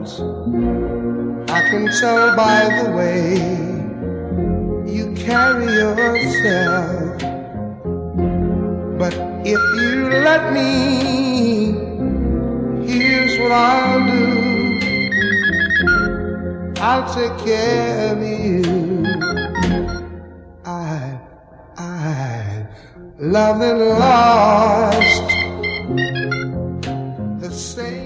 heart. I can tell by the way you carry yourself. But if you let me, here's what I'll do. I'll take care of you. I've loved and lost the same.